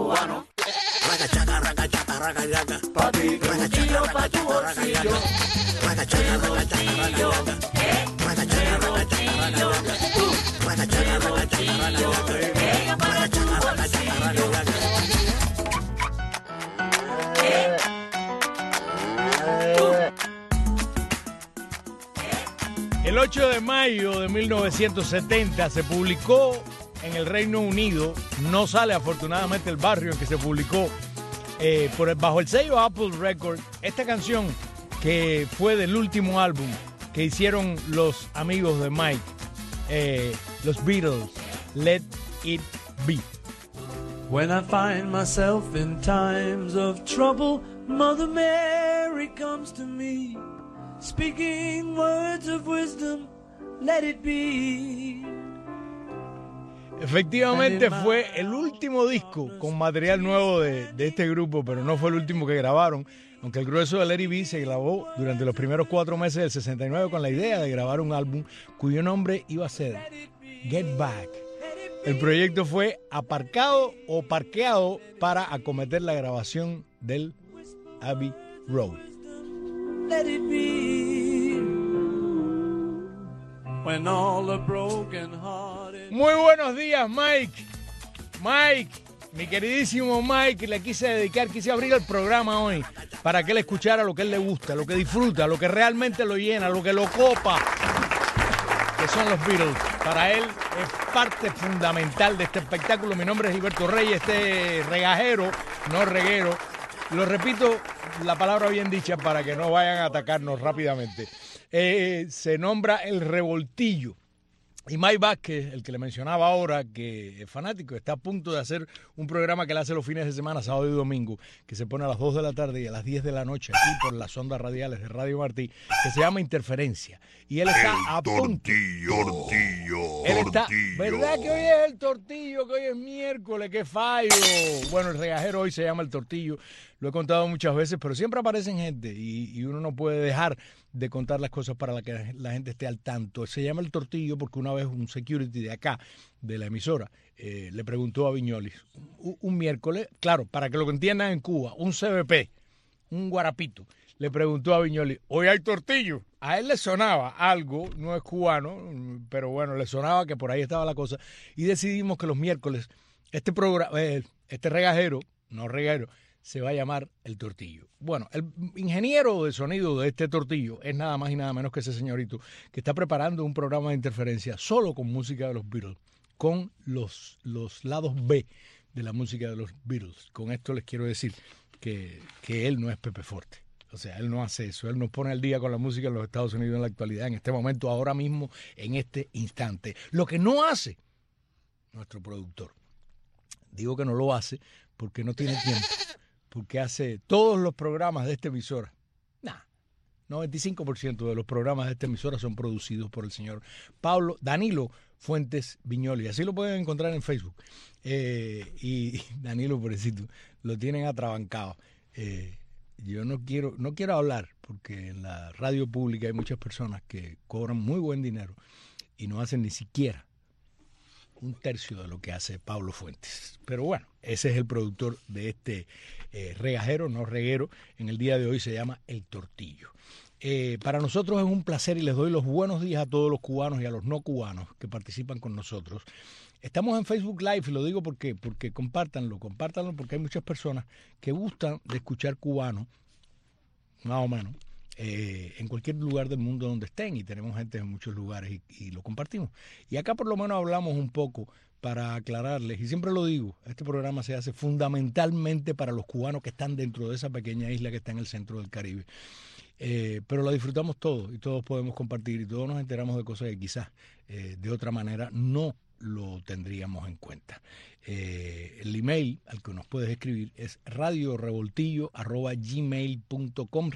cubano. Ragachaca, ragachaca, ragachaca. Papi, que un tiro pa' tu bolsillo. Ragachaca, ragachaca, ragachaca. Ragachaca, ragachaca, ragachaca. Ragachaca, ragachaca, ragachaca. Ragachaca, ragachaca, ragachaca. El 8 de mayo de 1970 se publicó en el Reino Unido, no sale afortunadamente el barrio en que se publicó, bajo el sello Apple Records, esta canción que fue del último álbum que hicieron los amigos de Mike, los Beatles, Let It Be. When I find myself in times of trouble, Mother Mary comes to me, speaking words of wisdom, let it be. Efectivamente fue el último disco con material nuevo de este grupo, pero no fue el último que grabaron, aunque el grueso de Let It Be se grabó durante los primeros 4 meses del 69 con la idea de grabar un álbum cuyo nombre iba a ser Get Back. El proyecto fue aparcado o parqueado para acometer la grabación del Abbey Road. Let it be. When all the broken hearted... Muy buenos días, Mike. Mike, mi queridísimo Mike, le quise abrir el programa hoy para que él escuchara lo que él le gusta, lo que disfruta, lo que realmente lo llena, lo que lo copa, que son los Beatles. Para él es parte fundamental de este espectáculo. Mi nombre es Gilberto Reyes, este regajero, no reguero. Lo repito, la palabra bien dicha para que no vayan a atacarnos rápidamente. Se nombra El Revoltillo. Y Mike Vázquez, el que le mencionaba ahora, que es fanático, está a punto de hacer un programa que le hace los fines de semana, sábado y domingo, que se pone a las 2 de la tarde y a las 10 de la noche aquí por las ondas radiales de Radio Martí, que se llama Interferencia. Y él está a punto. Él está, ¿verdad que hoy es el tortillo? Que hoy es miércoles, qué fallo. Bueno, el regajero hoy se llama El Tortillo. Lo he contado muchas veces, pero siempre aparecen gente y uno no puede dejar de contar las cosas para que la gente esté al tanto. Se llama El Tortillo porque una vez un security de acá, de la emisora, le preguntó a Viñolis un miércoles, claro, para que lo entiendan en Cuba, un CBP, un guarapito, le preguntó a Viñolis, ¿hoy hay tortillo? A él le sonaba algo, no es cubano, pero bueno, le sonaba que por ahí estaba la cosa. Y decidimos que los miércoles este programa, este regajero, no reguero, se va a llamar El Tortillo. Bueno, el ingeniero de sonido de este tortillo es nada más y nada menos que ese señorito que está preparando un programa de interferencia solo con música de los Beatles, con los lados B de la música de los Beatles. Con esto les quiero decir que él no es Pepe Forte. O sea, él no hace eso. Él nos pone al día con la música en los Estados Unidos en la actualidad, en este momento, ahora mismo, en este instante. Lo que no hace nuestro productor. Digo que no lo hace porque no tiene tiempo. Porque hace todos los programas de esta emisora. 95% de los programas de esta emisora son producidos por el señor Danilo Fuentes Viñolis. Así lo pueden encontrar en Facebook. Y Danilo, pobrecito, lo tienen atrabancado. Yo no quiero hablar porque en la radio pública hay muchas personas que cobran muy buen dinero y no hacen ni siquiera un tercio de lo que hace Pablo Fuentes. Pero bueno, ese es el productor de este regajero, no reguero. En el día de hoy se llama El Tortillo. Para nosotros es un placer y les doy los buenos días a todos los cubanos y a los no cubanos que participan con nosotros. Estamos en Facebook Live y lo digo porque compártanlo porque hay muchas personas que gustan de escuchar cubano, más o menos, en cualquier lugar del mundo donde estén, y tenemos gente en muchos lugares y lo compartimos. Y acá por lo menos hablamos un poco para aclararles, y siempre lo digo, este programa se hace fundamentalmente para los cubanos que están dentro de esa pequeña isla que está en el centro del Caribe. Pero la disfrutamos todos y todos podemos compartir y todos nos enteramos de cosas que quizás de otra manera no lo tendríamos en cuenta. El email al que nos puedes escribir es radiorevoltillo@gmail.com,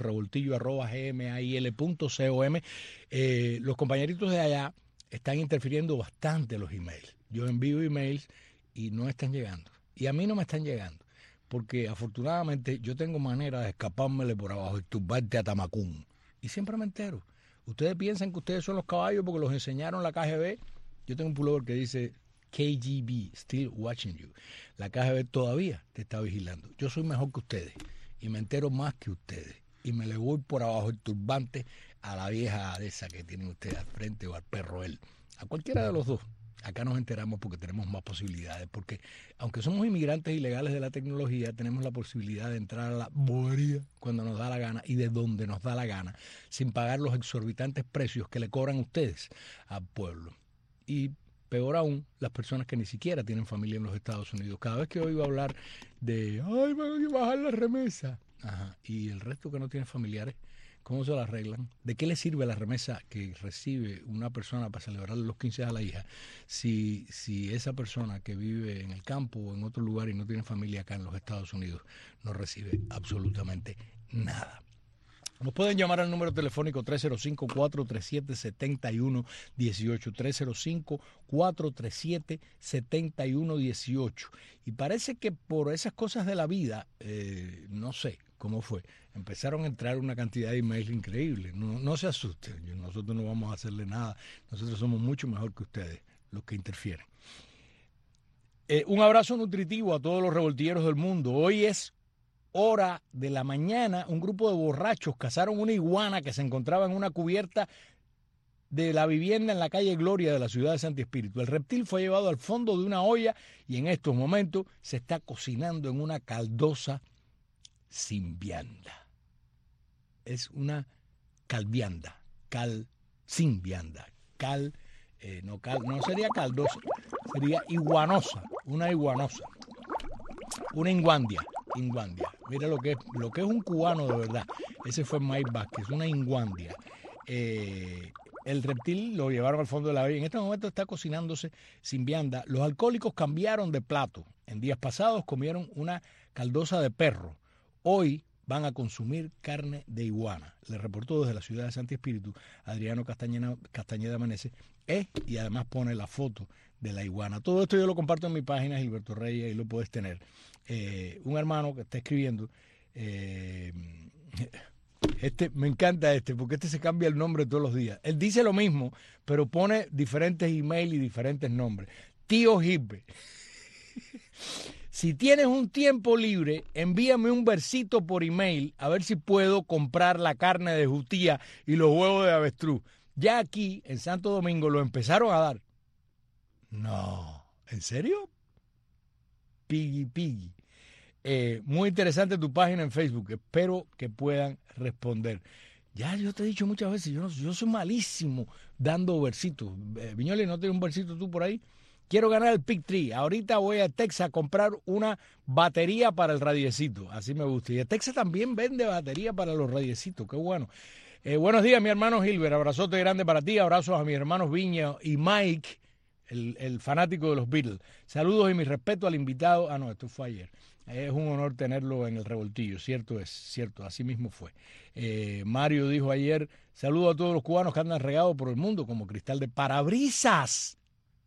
radiorevoltillo@gmail.com. Los compañeritos de allá están interfiriendo bastante los emails. Yo envío emails y no están llegando. Y a mí no me están llegando. Porque afortunadamente yo tengo manera de escapármele por abajo y tumbarte a Tamacún. Y siempre me entero. Ustedes piensan que ustedes son los caballos porque los enseñaron la KGB. Yo tengo un pullover que dice KGB, still watching you. La KGB todavía te está vigilando. Yo soy mejor que ustedes y me entero más que ustedes. Y me le voy por abajo el turbante a la vieja de esa que tienen ustedes al frente o al perro él. A cualquiera de los dos. Acá nos enteramos porque tenemos más posibilidades. Porque aunque somos inmigrantes ilegales de la tecnología, tenemos la posibilidad de entrar a la bobería cuando nos da la gana y de donde nos da la gana, sin pagar los exorbitantes precios que le cobran ustedes al pueblo. Y peor aún, las personas que ni siquiera tienen familia en los Estados Unidos. Cada vez que oigo hablar de, ay, van a bajar la remesa. Ajá. Y el resto que no tiene familiares, ¿cómo se la arreglan? ¿De qué le sirve la remesa que recibe una persona para celebrar los 15 a la hija si esa persona que vive en el campo o en otro lugar y no tiene familia acá en los Estados Unidos no recibe absolutamente nada? Nos pueden llamar al número telefónico 305-437-7118, 305-437-7118. Y parece que por esas cosas de la vida, no sé cómo fue, empezaron a entrar una cantidad de emails increíble. No se asusten, nosotros no vamos a hacerle nada. Nosotros somos mucho mejor que ustedes, los que interfieren. Un abrazo nutritivo a todos los revoltilleros del mundo. Hoy es hora de la mañana, un grupo de borrachos cazaron una iguana que se encontraba en una cubierta de la vivienda en la calle Gloria de la ciudad de Santi Espíritu. El reptil fue llevado al fondo de una olla y en estos momentos se está cocinando en una caldosa sin vianda. Es una calvianda, sin vianda, no sería caldosa, sería iguanosa, una iguanosa, una inguandia. Mira lo que es un cubano de verdad. Ese fue Mike Vázquez, una inguandia. El reptil lo llevaron al fondo de la olla. En este momento está cocinándose sin vianda. Los alcohólicos cambiaron de plato. En días pasados comieron una caldosa de perro. Hoy van a consumir carne de iguana. Le reportó desde la ciudad de Santi Espíritu Adriano Castañeda Menezes. Y además pone la foto de la iguana. Todo esto yo lo comparto en mi página, Gilberto Reyes, y lo puedes tener. Un hermano que está escribiendo, me encanta porque se cambia el nombre todos los días. Él dice lo mismo, pero pone diferentes emails y diferentes nombres. Tío Gilbert, si tienes un tiempo libre, envíame un versito por email a ver si puedo comprar la carne de jutía y los huevos de avestruz. Ya aquí, en Santo Domingo, lo empezaron a dar. No, ¿en serio? Piggy. Muy interesante tu página en Facebook. Espero que puedan responder. Ya yo te he dicho muchas veces, yo soy malísimo dando versitos. Viñoli, ¿no tienes un versito tú por ahí? Quiero ganar el Pick Tree. Ahorita voy a Texas a comprar una batería para el radiecito. Así me gusta. Y Texas también vende batería para los radiecitos. Qué bueno. Buenos días, mi hermano Gilbert. Abrazote grande para ti. Abrazos a mis hermanos Viña y Mike, el fanático de los Beatles. Saludos y mi respeto al invitado. Ah, no, esto fue ayer. Es un honor tenerlo en el revoltillo. Cierto es, cierto. Así mismo fue. Mario dijo ayer, saludos a todos los cubanos que andan regados por el mundo como cristal de parabrisas.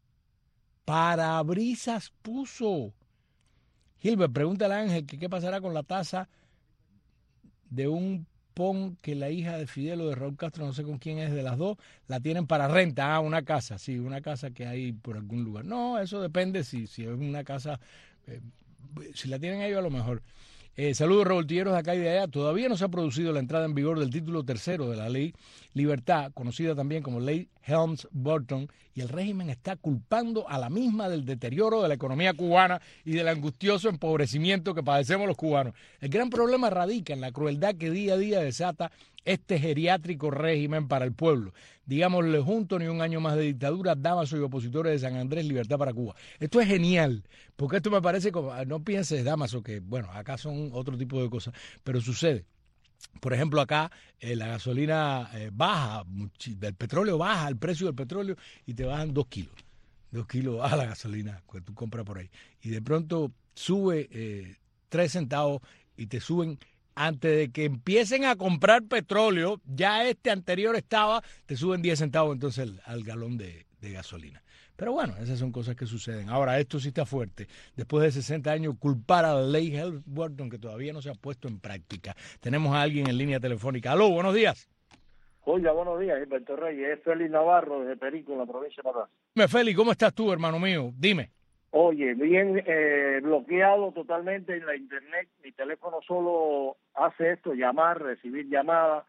Parabrisas puso. Gilbert, pregúntale a Ángel que qué pasará con la taza de un pon que la hija de Fidel o de Raúl Castro, no sé con quién es de las dos, la tienen para renta. Ah, una casa, sí, una casa que hay por algún lugar. No, eso depende si es una casa, si la tienen ellos a lo mejor. Saludos revoltilleros de acá y de allá. Todavía no se ha producido la entrada en vigor del título tercero de la ley Libertad, conocida también como ley Helms-Burton, y el régimen está culpando a la misma del deterioro de la economía cubana y del angustioso empobrecimiento que padecemos los cubanos. El gran problema radica en la crueldad que día a día desata este geriátrico régimen para el pueblo. Digámosle junto, ni un año más de dictadura, Damaso y opositores de San Andrés, libertad para Cuba. Esto es genial, porque esto me parece como, no pienses, Damaso, que bueno, acá son otro tipo de cosas, pero sucede. Por ejemplo, acá la gasolina baja, el petróleo baja, el precio del petróleo, y te bajan 2 kilos. 2 kilos baja la gasolina que tú compras por ahí. Y de pronto sube 3 centavos y te suben, antes de que empiecen a comprar petróleo, ya este anterior te suben 10 centavos entonces al galón de gasolina. Pero bueno, esas son cosas que suceden. Ahora, esto sí está fuerte. Después de 60 años, culpar a la ley Helms-Burton, que todavía no se ha puesto en práctica. Tenemos a alguien en línea telefónica. Aló, buenos días. Oiga, buenos días, Gilberto Reyes. Es Félix Navarro, desde Perico, en la provincia de Matanzas. Félix, ¿cómo estás tú, hermano mío? Dime. Oye, bien bloqueado totalmente en la internet. Mi teléfono solo hace esto, llamar, recibir llamadas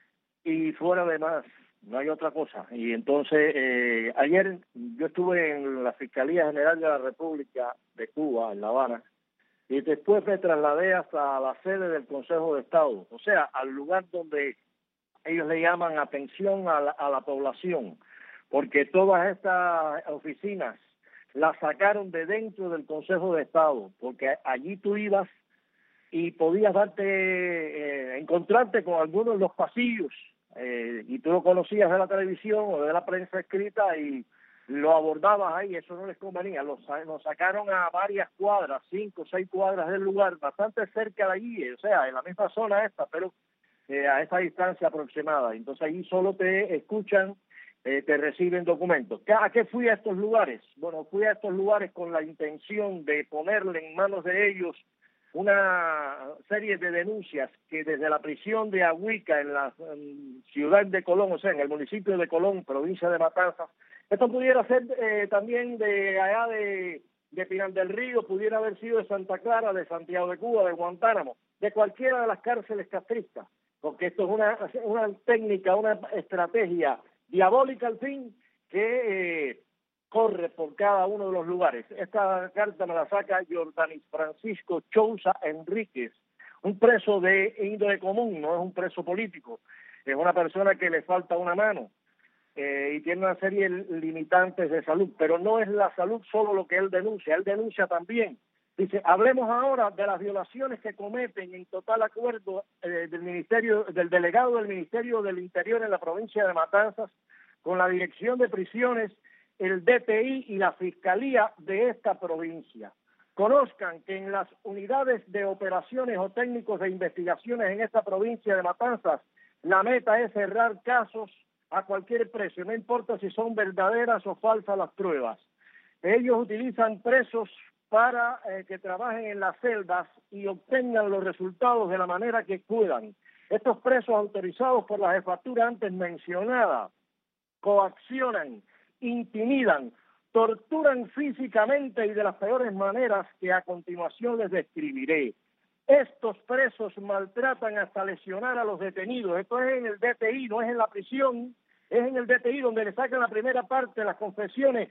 y fuera de más, no hay otra cosa. Y entonces, ayer yo estuve en la Fiscalía General de la República de Cuba, en La Habana, y después me trasladé hasta la sede del Consejo de Estado, o sea, al lugar donde ellos le llaman atención a la población, porque todas estas oficinas las sacaron de dentro del Consejo de Estado, porque allí tú ibas y podías encontrarte con algunos de los pasillos, y tú lo conocías de la televisión o de la prensa escrita y lo abordabas ahí, eso no les convenía, nos sacaron a varias cuadras, 5 o 6 cuadras del lugar, bastante cerca de allí, o sea, en la misma zona esta, pero a esa distancia aproximada. Entonces allí solo te escuchan, te reciben documentos. ¿A qué fui a estos lugares? Bueno, fui a estos lugares con la intención de ponerle en manos de ellos una serie de denuncias que desde la prisión de Agüica, en la ciudad de Colón, o sea, en el municipio de Colón, provincia de Matanzas, esto pudiera ser también de allá de Pinar del Río, pudiera haber sido de Santa Clara, de Santiago de Cuba, de Guantánamo, de cualquiera de las cárceles castristas, porque esto es una técnica, una estrategia diabólica al fin que corre por cada uno de los lugares. Esta carta me la saca Jordanis Francisco Chousa Enríquez, un preso de índole común, no es un preso político, es una persona que le falta una mano y tiene una serie de limitantes de salud, pero no es la salud solo lo que él denuncia también. Dice, hablemos ahora de las violaciones que cometen en total acuerdo del delegado del Ministerio del Interior en la provincia de Matanzas con la Dirección de Prisiones, el DTI y la Fiscalía de esta provincia. Conozcan que en las unidades de operaciones o técnicos de investigaciones en esta provincia de Matanzas, la meta es cerrar casos a cualquier precio, no importa si son verdaderas o falsas las pruebas. Ellos utilizan presos para que trabajen en las celdas y obtengan los resultados de la manera que puedan. Estos presos autorizados por la jefatura antes mencionada coaccionan, intimidan, torturan físicamente y de las peores maneras que a continuación les describiré. Estos presos maltratan hasta lesionar a los detenidos. Esto es en el DTI, no es en la prisión, es en el DTI donde le sacan la primera parte de las confesiones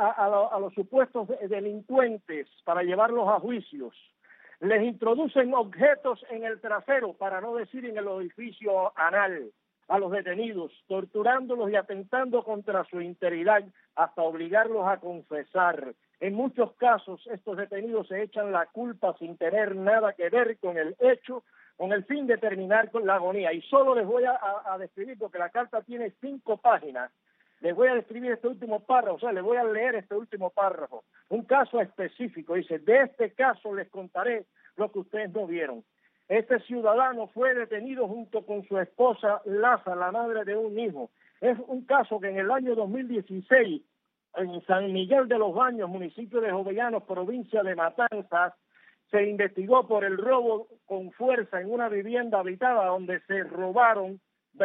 a los supuestos delincuentes para llevarlos a juicios. Les introducen objetos en el trasero, para no decir en el orificio anal, a los detenidos, torturándolos y atentando contra su integridad hasta obligarlos a confesar. En muchos casos estos detenidos se echan la culpa sin tener nada que ver con el hecho, con el fin de terminar con la agonía. Y solo les voy a describir, porque la carta tiene 5 páginas, les voy a describir este último párrafo, o sea, les voy a leer este último párrafo. Un caso específico, dice, de este caso les contaré lo que ustedes no vieron. Este ciudadano fue detenido junto con su esposa Laza, la madre de un hijo. Es un caso que en el año 2016, en San Miguel de los Baños, municipio de Jovellanos, provincia de Matanzas, se investigó por el robo con fuerza en una vivienda habitada donde se robaron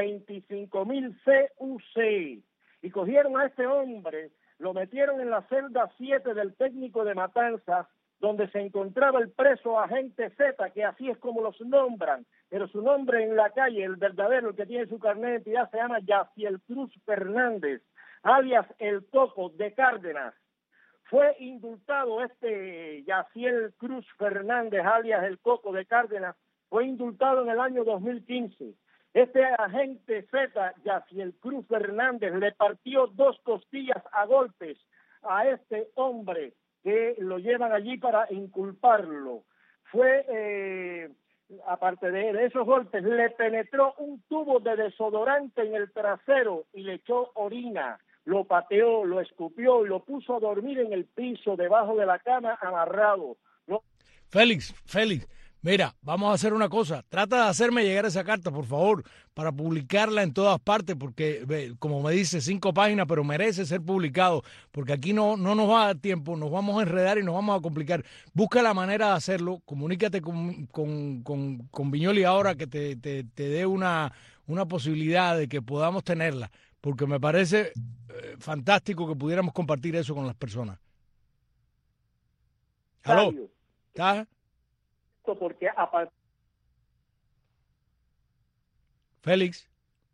25,000 CUC. Y cogieron a este hombre, lo metieron en la celda 7 del técnico de Matanzas, donde se encontraba el preso agente Z, que así es como los nombran, pero su nombre en la calle, el verdadero, el que tiene su carnet de identidad, se llama Yaciel Cruz Fernández, alias El Coco de Cárdenas. Fue indultado este Yaciel Cruz Fernández, alias El Coco de Cárdenas, fue indultado en el año 2015. Este agente Z, Yaciel Cruz Fernández, le partió 2 costillas a golpes a este hombre, que lo llevan allí para inculparlo. Aparte de esos golpes, le penetró un tubo de desodorante en el trasero y le echó orina, lo pateó, lo escupió y lo puso a dormir en el piso, debajo de la cama, amarrado. Félix, mira, vamos a hacer una cosa. Trata de hacerme llegar esa carta, por favor, para publicarla en todas partes, porque, como me dice, 5 páginas, pero merece ser publicado, porque aquí no nos va a dar tiempo, nos vamos a enredar y nos vamos a complicar. Busca la manera de hacerlo, comunícate con Viñoli ahora que te dé una posibilidad de que podamos tenerla, porque me parece fantástico que pudiéramos compartir eso con las personas. ¿Aló? ¿Estás? Porque Félix.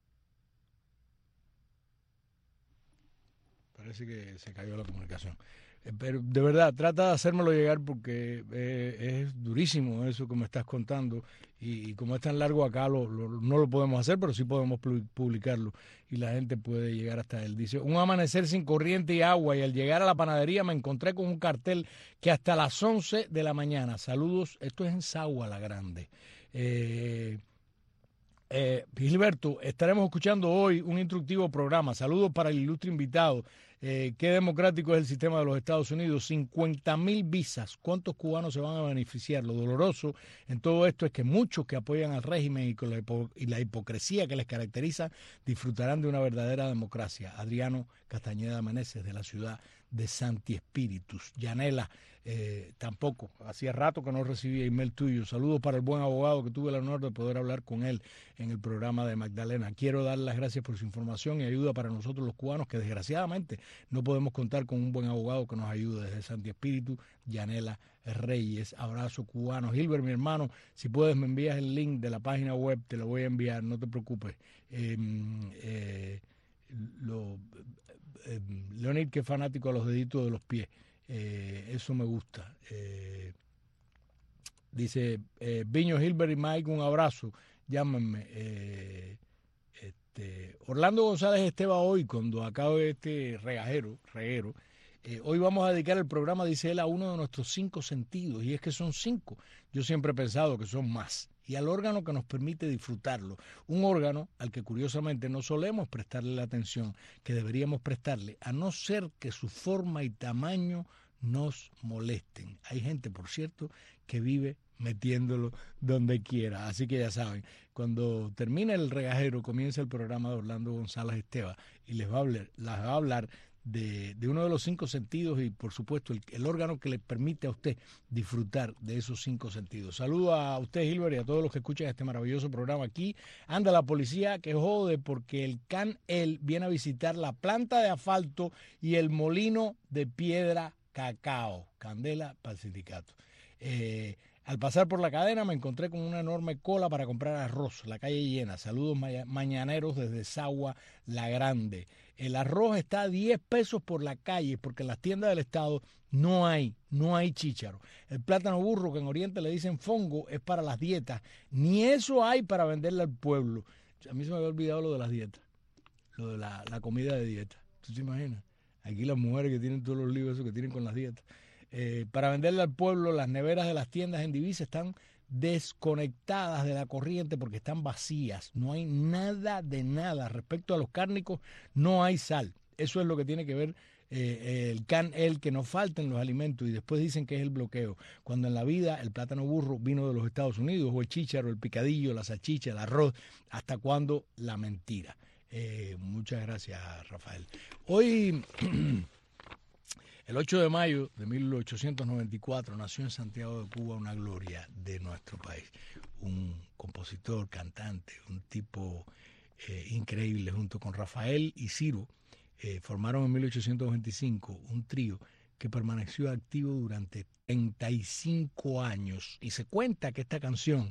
Parece que se cayó la comunicación. Pero de verdad, trata de hacérmelo llegar porque es durísimo eso que me estás contando y como es tan largo acá no lo podemos hacer, pero sí podemos publicarlo y la gente puede llegar hasta él. Dice, un amanecer sin corriente y agua y al llegar a la panadería me encontré con un cartel que hasta las 11 de la mañana. Saludos, esto es en Sagua la Grande. Gilberto, estaremos escuchando hoy un instructivo programa. Saludos para el ilustre invitado. Qué democrático es el sistema de los Estados Unidos. 50,000 visas. ¿Cuántos cubanos se van a beneficiar? Lo doloroso en todo esto es que muchos que apoyan al régimen y la hipocresía que les caracteriza disfrutarán de una verdadera democracia. Adriano Castañeda Meneses, de la ciudad de Santi Espíritus. Yanela, tampoco. Hacía rato que no recibía email tuyo. Saludos para el buen abogado que tuve el honor de poder hablar con él en el programa de Magdalena. Quiero dar las gracias por su información y ayuda para nosotros los cubanos que desgraciadamente no podemos contar con un buen abogado que nos ayude desde Santi Espíritu. Yanela Reyes, abrazo cubano. Gilbert, mi hermano, si puedes me envías el link de la página web, te lo voy a enviar, no te preocupes. Leonid, que es fanático a los deditos de los pies. Eso me gusta. Dice Viño, Gilbert y Mike, un abrazo. Llámenme. Orlando González Esteba hoy, cuando acabe este reguero, hoy vamos a dedicar el programa, dice él, a uno de nuestros 5 sentidos, y es que son 5. Yo siempre he pensado que son más. Y al órgano que nos permite disfrutarlo. Un órgano al que curiosamente no solemos prestarle la atención que deberíamos prestarle, a no ser que su forma y tamaño nos molesten. Hay gente, por cierto, que vive metiéndolo donde quiera. Así que ya saben, cuando termine el regajero, comienza el programa de Orlando González Esteba y les va a hablar de uno de los 5 sentidos y, por supuesto, el órgano que le permite a usted disfrutar de esos 5 sentidos. Saludo a usted, Gilbert, y a todos los que escuchan este maravilloso programa. Aquí anda la policía que jode porque el CAN-EL viene a visitar la planta de asfalto y el molino de piedra cacao. Candela para el sindicato. Al pasar por la cadena me encontré con una enorme cola para comprar arroz, la calle llena. Saludos mañaneros desde Sagua la Grande. El arroz está a 10 pesos por la calle porque en las tiendas del estado no hay chícharo. El plátano burro, que en Oriente le dicen fongo, es para las dietas. Ni eso hay para venderle al pueblo. A mí se me había olvidado lo de las dietas, lo de la comida de dieta. ¿Tú te imaginas? Aquí las mujeres que tienen todos los líos esos que tienen con las dietas. Para venderle al pueblo, las neveras de las tiendas en Divisa están desconectadas de la corriente porque están vacías. No hay nada de nada. Respecto a los cárnicos, no hay sal. Eso es lo que tiene que ver el CAN-EL, que nos falten los alimentos y después dicen que es el bloqueo. Cuando en la vida el plátano burro vino de los Estados Unidos, o el chícharo, el picadillo, la salchicha, el arroz. ¿Hasta cuándo la mentira? Muchas gracias, Rafael. Hoy... El 8 de mayo de 1894 nació en Santiago de Cuba una gloria de nuestro país. Un compositor, cantante, un tipo increíble. Junto con Rafael y Ciro formaron en 1825 un trío que permaneció activo durante 35 años. Y se cuenta que esta canción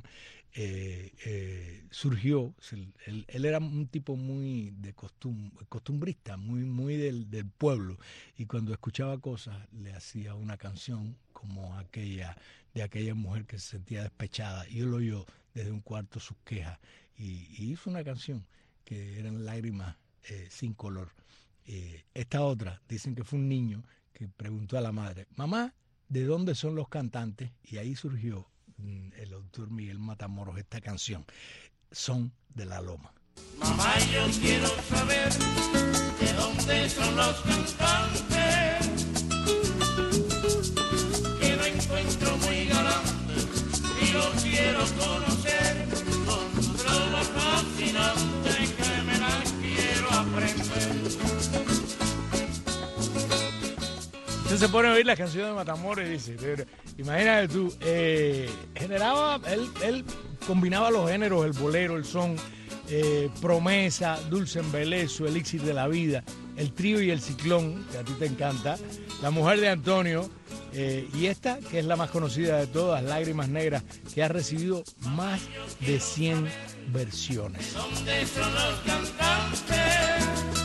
surgió, él era un tipo muy de costumbrista, muy del pueblo, y cuando escuchaba cosas le hacía una canción como aquella mujer que se sentía despechada, y él oyó desde un cuarto sus quejas y hizo una canción que eran lágrimas sin color. Esta otra, dicen que fue un niño que preguntó a la madre, mamá, ¿de dónde son los cantantes? Y ahí surgió el autor Miguel Matamoros esta canción, Son de la Loma. Mamá, yo quiero saber de dónde son los cantantes, que no encuentro muy galantes y los quiero conocer, con su drama fascinante que me la quiero aprender. Usted se pone a oír las canciones de Matamoros y dice, imagínate tú, generaba, él combinaba los géneros, el bolero, el son, Promesa, Dulce Embelezo, Elixir de la Vida, El Trío y el Ciclón, que a ti te encanta, La Mujer de Antonio, y esta, que es la más conocida de todas, Lágrimas Negras, que ha recibido más de 100 versiones. ¿Dónde son los cantantes?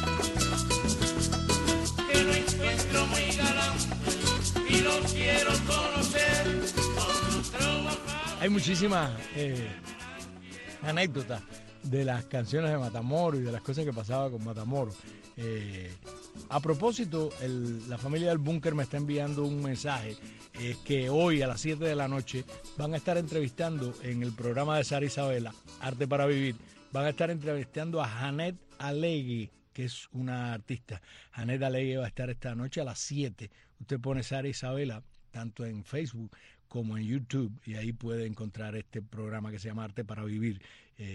Que no encuentro muy galantes y los quiero conocer. Hay muchísimas anécdotas de las canciones de Matamoros y de las cosas que pasaba con Matamoros. A propósito, la familia del Búnker me está enviando un mensaje que hoy a las 7 de la noche van a estar entrevistando en el programa de Sara Isabela, Arte para Vivir, van a estar entrevistando a Janet Alegui, que es una artista. Janet Alegui va a estar esta noche a las 7. Usted pone Sara Isabela tanto en Facebook como en YouTube, y ahí puede encontrar este programa que se llama Arte para Vivir.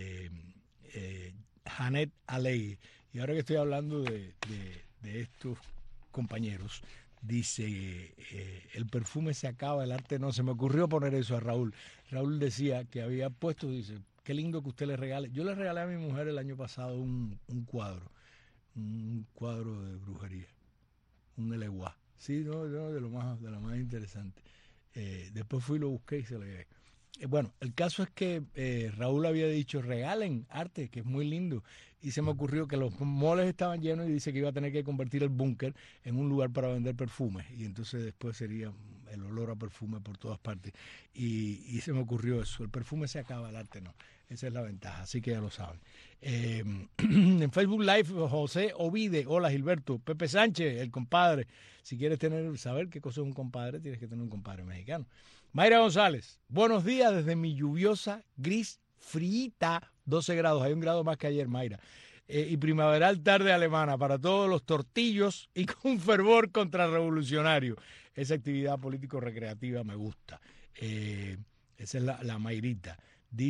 Janet Alegui. Y ahora que estoy hablando de estos compañeros, dice, el perfume se acaba, el arte no. Se me ocurrió poner eso a Raúl. Raúl decía que había puesto, dice, qué lindo que usted le regale. Yo le regalé a mi mujer el año pasado un cuadro de brujería, un eleguá. Sí, no, de lo más interesante. Después fui y lo busqué y se lo llevé. Bueno, el caso es que Raúl había dicho, regalen arte, que es muy lindo. Y se me ocurrió que los moles estaban llenos y dice que iba a tener que convertir el Búnker en un lugar para vender perfumes. Y entonces después sería el olor a perfume por todas partes. Y se me ocurrió eso. El perfume se acaba, el arte no. Esa es la ventaja, así que ya lo saben. En Facebook Live, José Ovide, hola Gilberto. Pepe Sánchez, el compadre. Si quieres saber qué cosa es un compadre, tienes que tener un compadre mexicano. Mayra González, buenos días desde mi lluviosa, gris, friita, 12 grados, hay 1 grado más que ayer, Mayra. Y primaveral tarde alemana para todos los tortillos y con fervor contrarrevolucionario. Esa actividad político-recreativa me gusta. Esa es la Mayrita.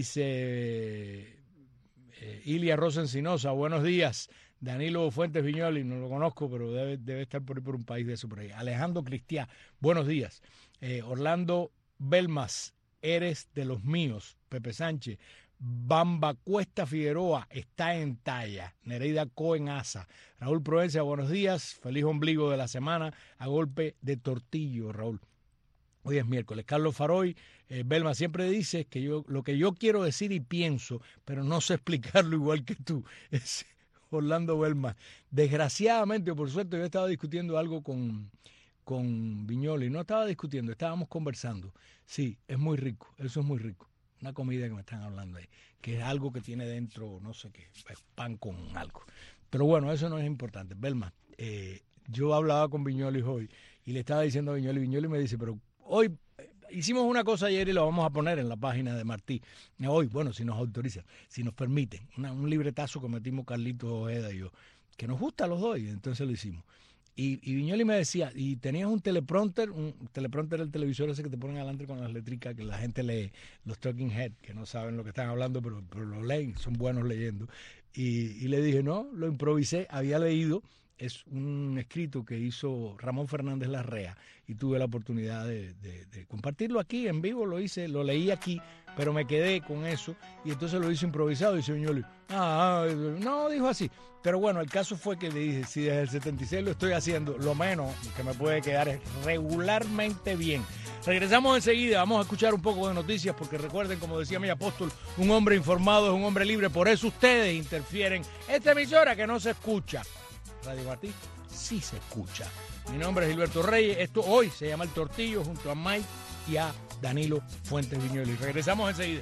Dice Ilia Rosa Encinosa, buenos días. Danilo Fuentes Viñoli, no lo conozco, pero debe estar por un país de eso por ahí. Alejandro Cristiá, buenos días. Orlando Belmas, eres de los míos. Pepe Sánchez, Bamba Cuesta Figueroa, está en talla. Nereida Cohen Asa. Raúl Provencia, buenos días. Feliz ombligo de la semana a golpe de tortillo, Raúl. Hoy es miércoles. Carlos Faroy, Belma, siempre dices que lo que yo quiero decir y pienso, pero no sé explicarlo igual que tú. Es Orlando Belma. Desgraciadamente, o por suerte, yo estaba discutiendo algo con Viñoli. No estaba discutiendo, estábamos conversando. Sí, es muy rico, eso es muy rico. Una comida que me están hablando ahí, que es algo que tiene dentro, no sé qué, pan con algo. Pero bueno, eso no es importante. Belma, yo hablaba con Viñoli hoy y le estaba diciendo a Viñoli me dice, pero hoy hicimos una cosa ayer y lo vamos a poner en la página de Martí. Hoy, bueno, si nos autorizan, si nos permiten, un libretazo que metimos Carlitos Ojeda y yo, que nos gusta a los dos, y entonces lo hicimos. Y Viñoli me decía, y tenías un teleprompter el televisor ese que te ponen adelante con las letricas, que la gente lee, los talking head, que no saben lo que están hablando, pero lo leen, son buenos leyendo. Y le dije, no, lo improvisé, había leído, es un escrito que hizo Ramón Fernández Larrea, y tuve la oportunidad de compartirlo aquí en vivo, lo leí aquí, pero me quedé con eso, y entonces lo hice improvisado, y dice Viñoli, no, dijo así. Pero bueno, el caso fue que le dije, si desde el 76 lo estoy haciendo, lo menos que me puede quedar es regularmente bien. Regresamos enseguida, vamos a escuchar un poco de noticias, porque recuerden, como decía mi apóstol, un hombre informado es un hombre libre, por eso ustedes interfieren. Esta emisora que no se escucha, Radio Martí, sí se escucha. Mi nombre es Gilberto Reyes, esto hoy se llama El Tortillo, junto a Mike y a Danilo Fuentes Viñoli. Regresamos enseguida.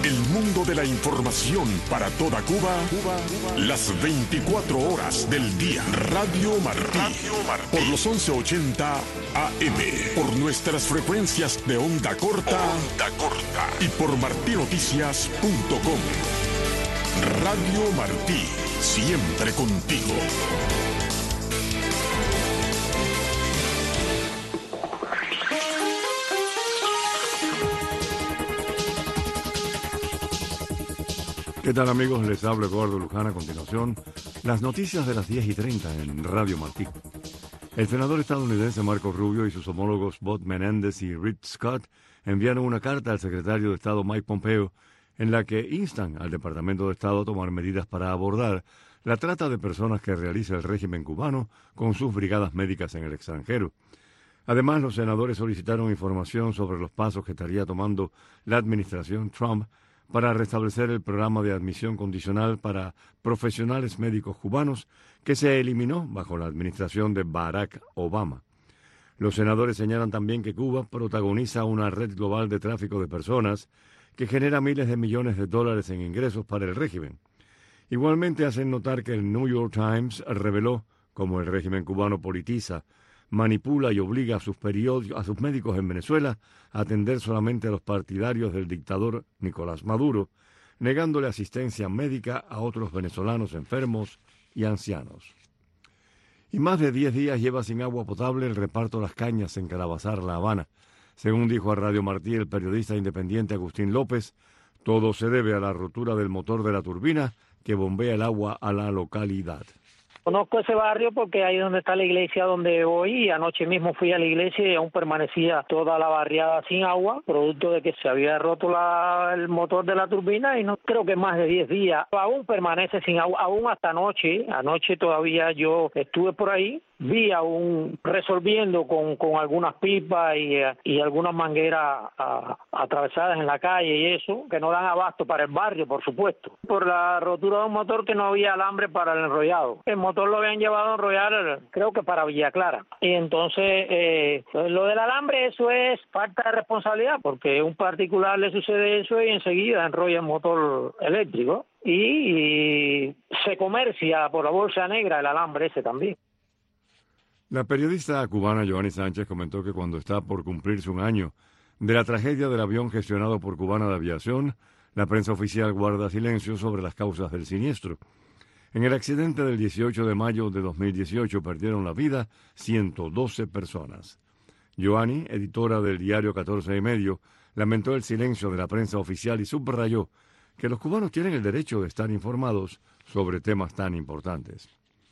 El mundo de la información para toda Cuba, las 24 horas del día. Radio Martí. Por los 1180 AM. Por nuestras frecuencias de onda corta. Y por martinoticias.com. Radio Martí. Siempre contigo. ¿Qué tal, amigos? Les habla Eduardo Luján. A continuación, las noticias de las 10:30 en Radio Martí. El senador estadounidense Marco Rubio y sus homólogos Bob Menéndez y Rick Scott enviaron una carta al secretario de Estado Mike Pompeo en la que instan al Departamento de Estado a tomar medidas para abordar la trata de personas que realiza el régimen cubano con sus brigadas médicas en el extranjero. Además, los senadores solicitaron información sobre los pasos que estaría tomando la administración Trump para restablecer el programa de admisión condicional para profesionales médicos cubanos que se eliminó bajo la administración de Barack Obama. Los senadores señalan también que Cuba protagoniza una red global de tráfico de personas que genera miles de millones de dólares en ingresos para el régimen. Igualmente hacen notar que el New York Times reveló cómo el régimen cubano politiza, manipula y obliga a sus médicos en Venezuela a atender solamente a los partidarios del dictador Nicolás Maduro, negándole asistencia médica a otros venezolanos enfermos y ancianos. Y más de 10 días lleva sin agua potable el reparto Las Cañas en Calabazar, La Habana. Según dijo a Radio Martí el periodista independiente Agustín López, todo se debe a la rotura del motor de la turbina que bombea el agua a la localidad. Conozco ese barrio porque ahí es donde está la iglesia donde voy, y anoche mismo fui a la iglesia y aún permanecía toda la barriada sin agua, producto de que se había roto el motor de la turbina, y no creo que más de 10 días. Aún permanece sin agua, aún hasta anoche todavía yo estuve por ahí, vi aún resolviendo con algunas pipas y algunas mangueras atravesadas en la calle y eso, que no dan abasto para el barrio, por supuesto. Por la rotura de un motor que no había alambre para el enrollado. El motor lo habían llevado a enrollar, creo que para Villa Clara. Y entonces, lo del alambre, eso es falta de responsabilidad, porque a un particular le sucede eso y enseguida enrolla el motor eléctrico. Y se comercia por la bolsa negra el alambre ese también. La periodista cubana Joanny Sánchez comentó que cuando está por cumplirse un año de la tragedia del avión gestionado por Cubana de Aviación, la prensa oficial guarda silencio sobre las causas del siniestro. En el accidente del 18 de mayo de 2018 perdieron la vida 112 personas. Joanny, editora del diario 14 y medio, lamentó el silencio de la prensa oficial y subrayó que los cubanos tienen el derecho de estar informados sobre temas tan importantes.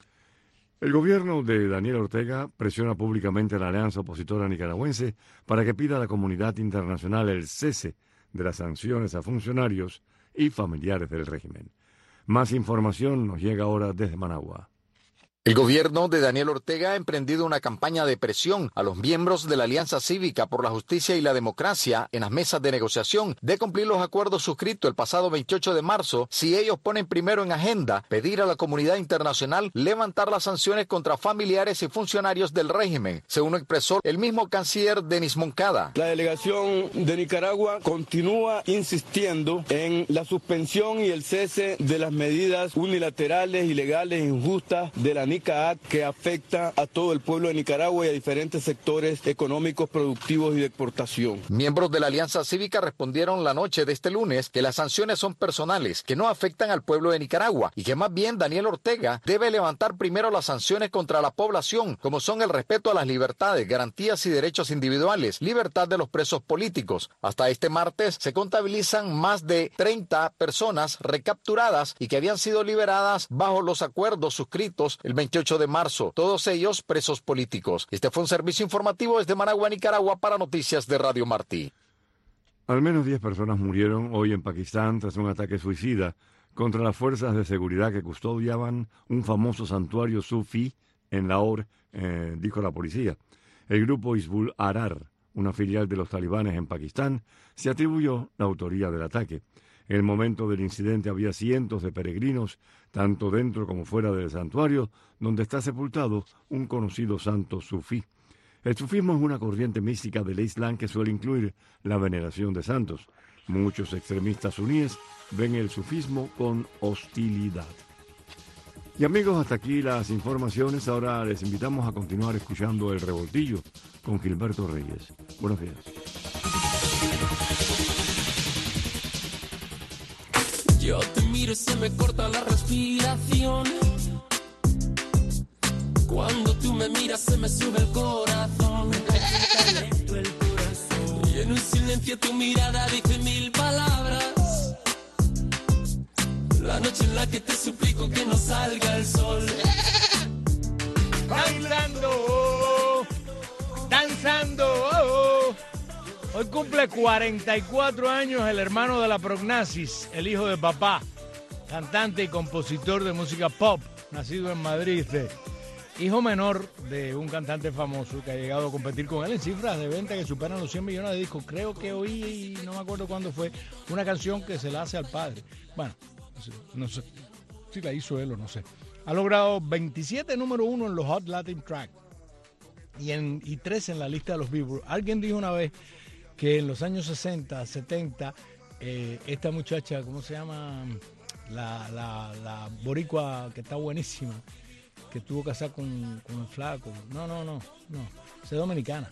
El gobierno de Daniel Ortega presiona públicamente a la alianza opositora nicaragüense para que pida a la comunidad internacional el cese de las sanciones a funcionarios y familiares del régimen. Más información nos llega ahora desde Managua. El gobierno de Daniel Ortega ha emprendido una campaña de presión a los miembros de la Alianza Cívica por la Justicia y la Democracia en las mesas de negociación de cumplir los acuerdos suscritos el pasado 28 de marzo si ellos ponen primero en agenda pedir a la comunidad internacional levantar las sanciones contra familiares y funcionarios del régimen, según expresó el mismo canciller Denis Moncada. La delegación de Nicaragua continúa insistiendo en la suspensión y el cese de las medidas unilaterales, ilegales e injustas de la NICAAC que afecta a todo el pueblo de Nicaragua y a diferentes sectores económicos, productivos y de exportación. Miembros de la Alianza Cívica respondieron la noche de este lunes que las sanciones son personales, que no afectan al pueblo de Nicaragua y que más bien Daniel Ortega debe levantar primero las sanciones contra la población, como son el respeto a las libertades, garantías y derechos individuales, libertad de los presos políticos. Hasta este martes se contabilizan más de 30 personas recapturadas y que habían sido liberadas bajo los acuerdos suscritos el 28 de marzo, todos ellos presos políticos. Este fue un servicio informativo desde Managua, Nicaragua, para Noticias de Radio Martí. Al menos 10 personas murieron hoy en Pakistán tras un ataque suicida contra las fuerzas de seguridad que custodiaban un famoso santuario sufí en Lahore, dijo la policía. El grupo Hizbul Ahrar, una filial de los talibanes en Pakistán, se atribuyó la autoría del ataque. En el momento del incidente había cientos de peregrinos, tanto dentro como fuera del santuario, donde está sepultado un conocido santo sufí. El sufismo es una corriente mística del Islam que suele incluir la veneración de santos. Muchos extremistas suníes ven el sufismo con hostilidad. Y amigos, hasta aquí las informaciones. Ahora les invitamos a continuar escuchando El Revoltillo con Gilberto Reyes. Buenos días. Yo te miro y se me corta la respiración. Cuando tú me miras se me sube el corazón. Me calienta el corazón. Y en un silencio tu mirada dice 1000 palabras. La noche en la que te suplico que no salga el sol. Danzando, danzando. Hoy cumple 44 años el hermano de la Prognasis, el hijo de papá, cantante y compositor de música pop, nacido en Madrid. Hijo menor de un cantante famoso que ha llegado a competir con él en cifras de venta que superan los 100 millones de discos. Creo que oí, no me acuerdo cuándo fue, una canción que se la hace al padre. Bueno, no sé si la hizo él o no sé. Ha logrado 27 número 1 en los Hot Latin Track y 3 en la lista de los Billboard. Alguien dijo una vez que en los años 60, 70, esta muchacha, ¿cómo se llama? La boricua que está buenísima, que tuvo que casar con el flaco. No. Es dominicana.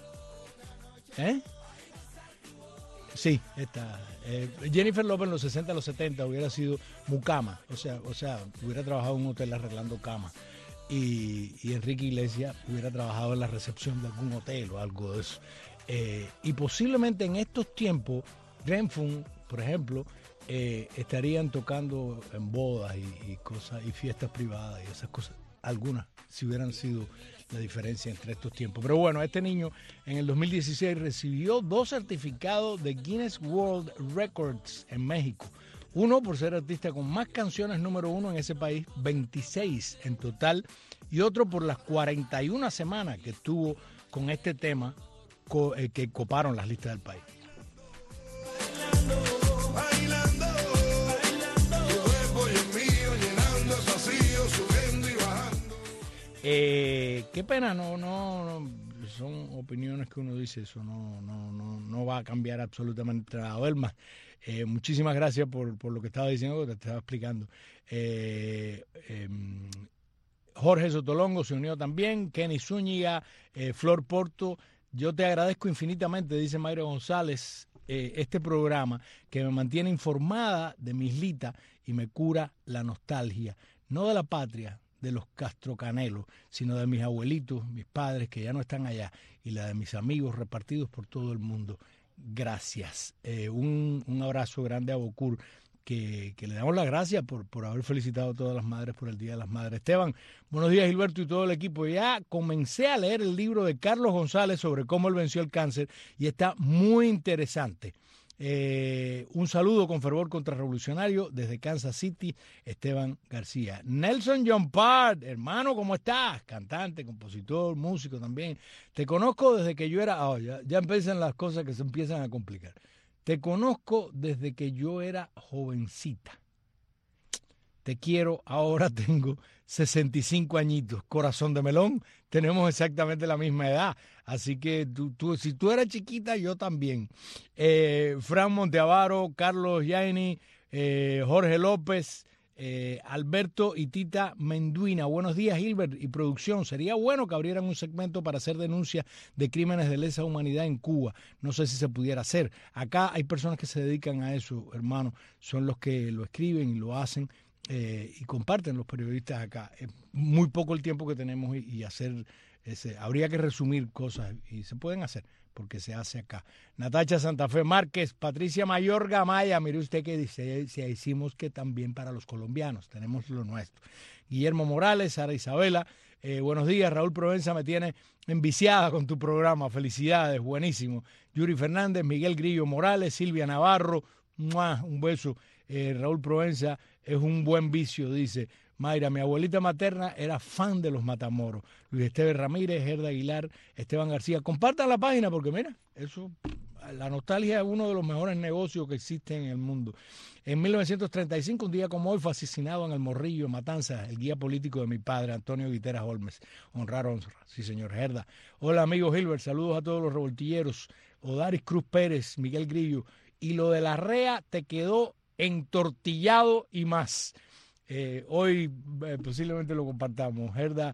Sí, esta. Jennifer López en los 60, los 70 hubiera sido mucama. O sea, hubiera trabajado en un hotel arreglando camas. Y Enrique Iglesias hubiera trabajado en la recepción de algún hotel o algo de eso. Y posiblemente en estos tiempos, Grenfell, por ejemplo, estarían tocando en bodas y cosas, y fiestas privadas y esas cosas. Algunas, si hubieran sido la diferencia entre estos tiempos. Pero bueno, este niño en el 2016 recibió 2 certificados de Guinness World Records en México. Uno por ser artista con más canciones número 1 en ese país, 26 en total, y otro por las 41 semanas que tuvo con este tema que coparon las listas del país. Qué pena, no, son opiniones que uno dice, eso no va a cambiar absolutamente nada. Elma, muchísimas gracias por lo que estaba diciendo, que te estaba explicando. Jorge Sotolongo se unió también, Kenny Zúñiga, Flor Porto. Yo te agradezco infinitamente, dice Mayra González, este programa que me mantiene informada de mi islita y me cura la nostalgia, no de la patria, de los Castrocanelos, sino de mis abuelitos, mis padres que ya no están allá, y la de mis amigos repartidos por todo el mundo. Gracias. Un abrazo grande a Bocur, que le damos las gracias por haber felicitado a todas las madres por el Día de las Madres. Esteban, buenos días Gilberto y todo el equipo. Ya comencé a leer el libro de Carlos González sobre cómo él venció el cáncer y está muy interesante. Un saludo con fervor contrarrevolucionario desde Kansas City, Esteban García. Nelson John Part, hermano, ¿cómo estás? Cantante, compositor, músico también. Te conozco desde que yo era... ya empiezan las cosas que se empiezan a complicar. Te conozco desde que yo era jovencita. Te quiero, ahora tengo 65 añitos. Corazón de melón, tenemos exactamente la misma edad. Así que si tú eras chiquita, yo también. Fran Monteavaro, Carlos Yaini, Jorge López, Alberto y Tita Menduina. Buenos días, Gilbert y producción. Sería bueno que abrieran un segmento para hacer denuncias de crímenes de lesa humanidad en Cuba. No sé si se pudiera hacer. Acá hay personas que se dedican a eso, hermano. Son los que lo escriben y lo hacen. Y comparten los periodistas acá. Es muy poco el tiempo que tenemos y hacer habría que resumir cosas y se pueden hacer porque se hace acá. Natacha Santa Fe Márquez, Patricia Mayorga Maya, mire usted que dice, si hicimos que también para los colombianos, tenemos lo nuestro. Guillermo Morales, Sara Isabela, buenos días, Raúl Provenza me tiene enviciada con tu programa, felicidades, buenísimo. Yuri Fernández, Miguel Grillo Morales, Silvia Navarro, ¡mua! Un beso. Raúl Provenza, es un buen vicio, dice Mayra. Mi abuelita materna era fan de los Matamoros. Luis Esteban Ramírez, Gerda Aguilar, Esteban García. Compartan la página porque mira, eso, la nostalgia es uno de los mejores negocios que existen en el mundo. En 1935, un día como hoy, fue asesinado en El Morrillo, Matanzas, el guía político de mi padre, Antonio Guiteras Holmes. Honrar, honra. Sí, señor Gerda. Hola, amigo Gilbert. Saludos a todos los revoltilleros. Odaris Cruz Pérez, Miguel Grillo y lo de la rea te quedó entortillado y más. Hoy posiblemente lo compartamos. Gerda,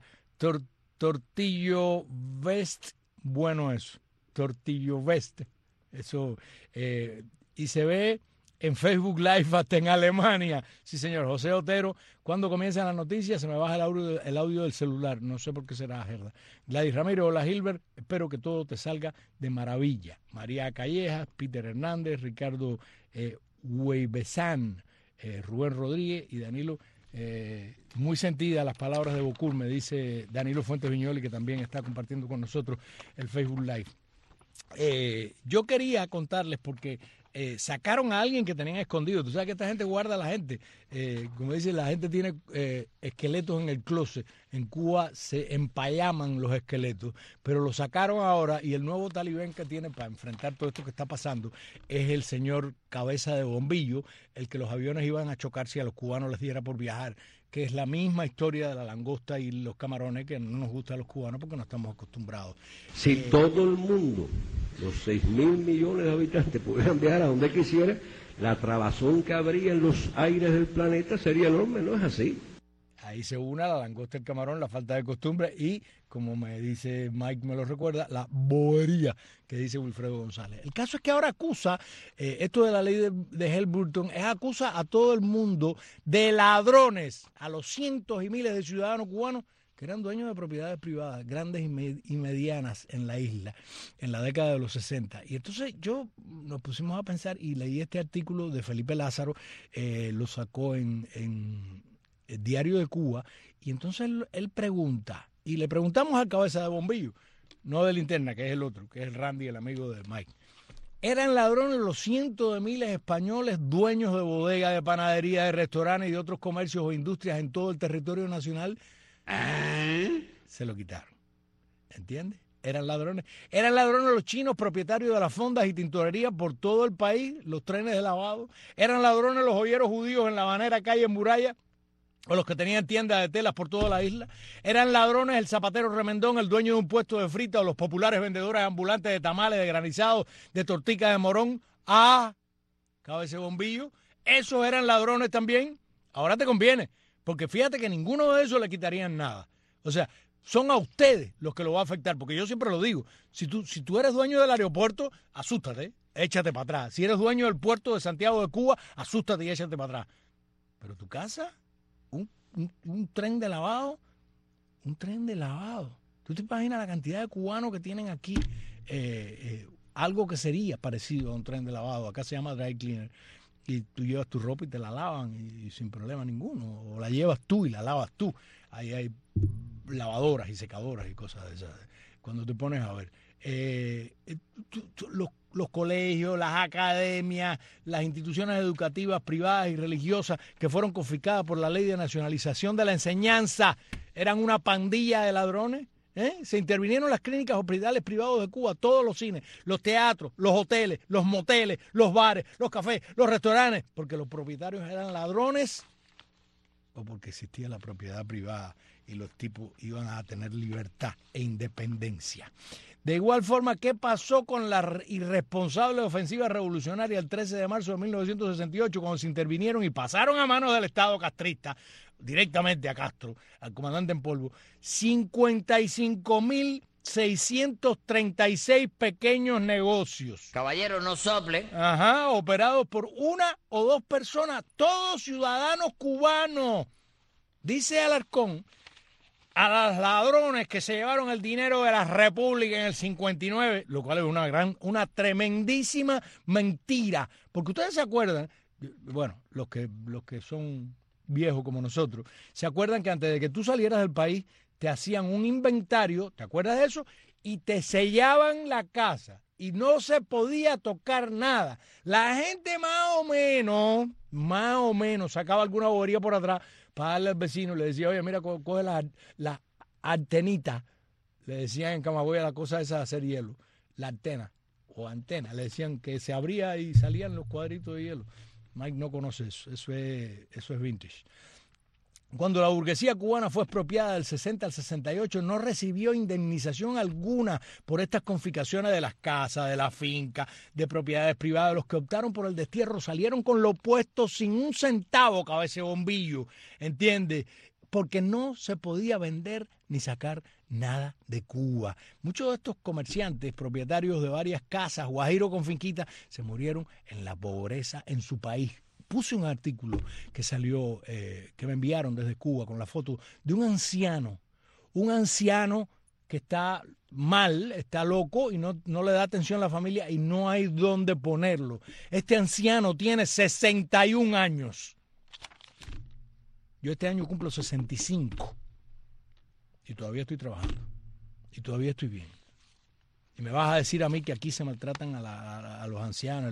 Tortillo Vest, bueno eso. Tortillo Vest. Eso, y se ve en Facebook Live hasta en Alemania. Sí, señor. José Otero, cuando comienzan las noticias se me baja el audio del celular. No sé por qué será, Gerda. Gladys Ramiro, hola Gilbert. Espero que todo te salga de maravilla. María Callejas, Peter Hernández, Ricardo Hueybezán, Rubén Rodríguez y Danilo. Muy sentidas las palabras de Bocur, me dice Danilo Fuentes Viñoli, que también está compartiendo con nosotros el Facebook Live. Yo quería contarles porque sacaron a alguien que tenían escondido. Tú sabes que esta gente guarda a la gente. Como dice, la gente tiene esqueletos en el closet. En Cuba se empayaman los esqueletos, pero lo sacaron ahora y el nuevo talibán que tiene para enfrentar todo esto que está pasando es el señor Cabeza de Bombillo, el que los aviones iban a chocar si a los cubanos les diera por viajar, que es la misma historia de la langosta y los camarones que no nos gusta a los cubanos porque no estamos acostumbrados. Si todo el mundo, los 6.000 millones de habitantes, pudieran viajar a donde quisiera, la trabazón que habría en los aires del planeta sería enorme, ¿no es así? Ahí se una la langosta, el camarón, la falta de costumbre y, como me dice Mike, me lo recuerda, la bobería que dice Wilfredo González. El caso es que ahora acusa, esto de la ley de Helburton, acusa a todo el mundo de ladrones, a los cientos y miles de ciudadanos cubanos que eran dueños de propiedades privadas, grandes y medianas en la isla, en la década de los 60. Y entonces nos pusimos a pensar y leí este artículo de Felipe Lázaro, lo sacó en el Diario de Cuba, y entonces él pregunta, y le preguntamos al Cabeza de Bombillo, no de Linterna, que es el otro, que es el Randy, el amigo de Mike. ¿Eran ladrones los cientos de miles de españoles, dueños de bodegas, de panadería, de restaurantes y de otros comercios o industrias en todo el territorio nacional? Se lo quitaron. ¿Entiendes? Eran ladrones. Eran ladrones los chinos propietarios de las fondas y tintorerías por todo el país, los trenes de lavado. Eran ladrones los joyeros judíos en la Habanera, calle en Muralla, o los que tenían tiendas de telas por toda la isla. Eran ladrones el zapatero Remendón, el dueño de un puesto de frita, o los populares vendedores ambulantes de tamales, de granizados, de torticas de morón. Cabeza de Bombillo. Esos eran ladrones también. Ahora te conviene, porque fíjate que ninguno de esos le quitarían nada. O sea, son a ustedes los que lo va a afectar, porque yo siempre lo digo, si tú eres dueño del aeropuerto, asústate, échate para atrás. Si eres dueño del puerto de Santiago de Cuba, asústate y échate para atrás. Pero tu casa, un tren de lavado, ¿Tú te imaginas la cantidad de cubanos que tienen aquí? Algo que sería parecido a un tren de lavado, acá se llama dry cleaner, y tú llevas tu ropa y te la lavan y sin problema ninguno, o la llevas tú y la lavas tú. Ahí hay lavadoras y secadoras y cosas de esas. Cuando te pones a ver, los colegios, las academias, las instituciones educativas privadas y religiosas que fueron confiscadas por la ley de nacionalización de la enseñanza, eran una pandilla de ladrones. Se intervinieron las clínicas hospitales privados de Cuba, todos los cines, los teatros, los hoteles, los moteles, los bares, los cafés, los restaurantes, porque los propietarios eran ladrones o porque existía la propiedad privada y los tipos iban a tener libertad e independencia. De igual forma, ¿qué pasó con la irresponsable ofensiva revolucionaria el 13 de marzo de 1968 cuando se intervinieron y pasaron a manos del Estado castrista, directamente a Castro, al comandante en polvo, 55.636 pequeños negocios? Caballero, no sople. Operados por una o dos personas, todos ciudadanos cubanos. Dice Alarcón, a los ladrones que se llevaron el dinero de la República en el 59, lo cual es una tremendísima mentira, porque ustedes se acuerdan, bueno, los que son viejos como nosotros, se acuerdan que antes de que tú salieras del país te hacían un inventario, ¿te acuerdas de eso? Y te sellaban la casa y no se podía tocar nada. La gente más o menos sacaba alguna bobería por atrás para darle al vecino, le decía, oye, mira, coge la antenita, le decían en Camagüey la cosa esa de hacer hielo, la antena, le decían que se abría y salían los cuadritos de hielo. Mike no conoce eso, eso es vintage. cuando la burguesía cubana fue expropiada del 60 al 68, no recibió indemnización alguna por estas confiscaciones de las casas, de las fincas, de propiedades privadas. Los que optaron por el destierro salieron con lo opuesto sin un centavo, cabeza de bombillo, ¿entiendes? Porque no se podía vender ni sacar nada de Cuba. Muchos de estos comerciantes, propietarios de varias casas, guajiros con finquitas, se murieron en la pobreza en su país. Puse un artículo que salió, que me enviaron desde Cuba con la foto de un anciano que está mal, está loco y no le da atención a la familia y no hay dónde ponerlo. Este anciano tiene 61 años. Yo este año cumplo 65 y todavía estoy trabajando y todavía estoy bien. Y me vas a decir a mí que aquí se maltratan a los ancianos.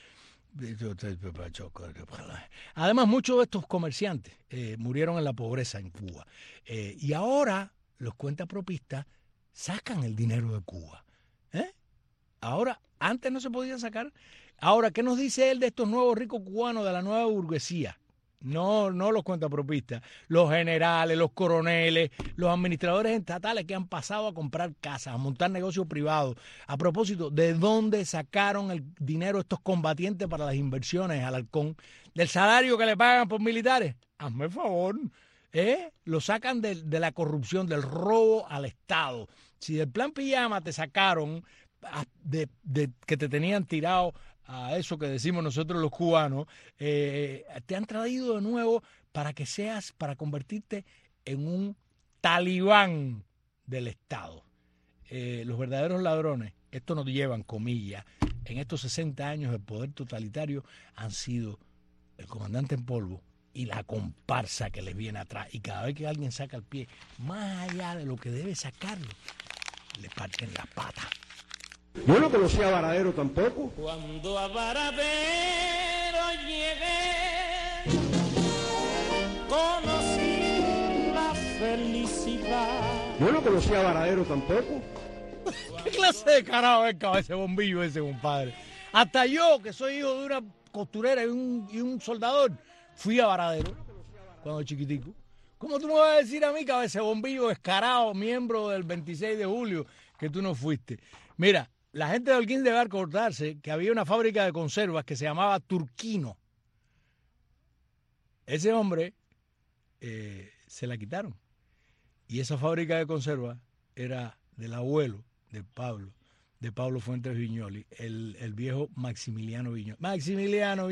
Además, muchos de estos comerciantes murieron en la pobreza en Cuba. Y ahora los cuentapropistas sacan el dinero de Cuba. Ahora, antes no se podía sacar. Ahora, ¿qué nos dice él de estos nuevos ricos cubanos de la nueva burguesía? No los cuentapropistas, los generales, los coroneles, los administradores estatales que han pasado a comprar casas, a montar negocios privados. A propósito, ¿de dónde sacaron el dinero estos combatientes para las inversiones al halcón? ¿Del salario que le pagan por militares? Hazme el favor. Lo sacan de la corrupción, del robo al Estado. Si del plan pijama te sacaron de que te tenían tirado a eso que decimos nosotros los cubanos, te han traído de nuevo para convertirte en un talibán del Estado. Los verdaderos ladrones, esto nos llevan, comillas, en estos 60 años de poder totalitario, han sido el comandante en polvo y la comparsa que les viene atrás. Y cada vez que alguien saca el pie, más allá de lo que debe sacarlo, le parten las patas. Yo no conocía a Varadero tampoco. Cuando a Varadero llegué, conocí la felicidad. Yo no conocía a Varadero tampoco. ¿Qué clase de carajo es ese bombillo ese, compadre? Hasta yo, que soy hijo de una costurera y un soldador, fui a Varadero cuando chiquitico. ¿Cómo tú me vas a decir a mí, cabeza bombillo descarado, miembro del 26 de julio, que tú no fuiste? Mira, la gente de Holguín debe acordarse que había una fábrica de conservas que se llamaba Turquino. Ese hombre se la quitaron. Y esa fábrica de conservas era del abuelo de Pablo Fuentes Viñoli, el viejo Maximiliano Viñoli. Maximiliano